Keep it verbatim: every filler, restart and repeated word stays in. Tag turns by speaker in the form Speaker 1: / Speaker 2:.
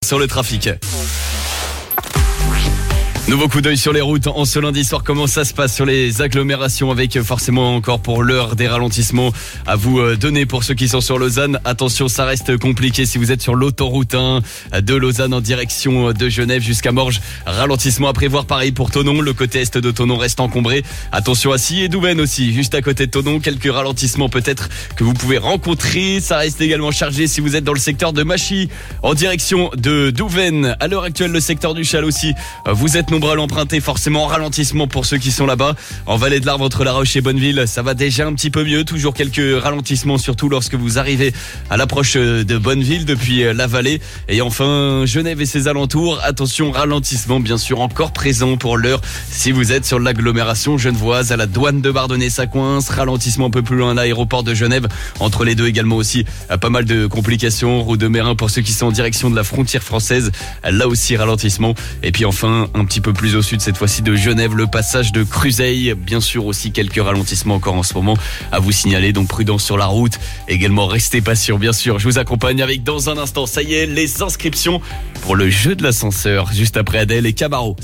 Speaker 1: Sur le trafic. Nouveau coup d'œil sur les routes en ce lundi soir. Comment ça se passe sur les agglomérations avec forcément encore pour l'heure des ralentissements à vous donner pour ceux qui sont sur Lausanne. Attention, ça reste compliqué si vous êtes sur l'autoroute un de Lausanne en direction de Genève jusqu'à Morges. Ralentissement à prévoir, pareil pour Thonon. Le côté est de Thonon reste encombré. Attention à Scie et Douvaine aussi, juste à côté de Thonon. Quelques ralentissements peut-être que vous pouvez rencontrer. Ça reste également chargé si vous êtes dans le secteur de Machy en direction de Douvaine. À l'heure actuelle, le secteur du Châle aussi. Vous êtes nombreux à l'emprunter, forcément ralentissement pour ceux qui sont là-bas. En Vallée de l'Arve entre La Roche et Bonneville, ça va déjà un petit peu mieux. Toujours quelques ralentissements, surtout lorsque vous arrivez à l'approche de Bonneville depuis la vallée. Et enfin, Genève et ses alentours. Attention, ralentissement bien sûr encore présent pour l'heure. Si vous êtes sur l'agglomération genevoise, à la douane de Bardonnay, ça coince. Ralentissement un peu plus loin à l'aéroport de Genève. Entre les deux également aussi, pas mal de complications. Route de Mérin pour ceux qui sont en direction de la frontière française. Là aussi, ralentissement. Et puis enfin, un petit peu plus au sud, cette fois-ci de Genève, le passage de Cruzeil. Bien sûr aussi quelques ralentissements encore en ce moment à vous signaler. Donc prudence sur la route. Également, restez patient, bien sûr. Je vous accompagne avec dans un instant, ça y est, les inscriptions pour le jeu de l'ascenseur. Juste après Adèle et Camaro.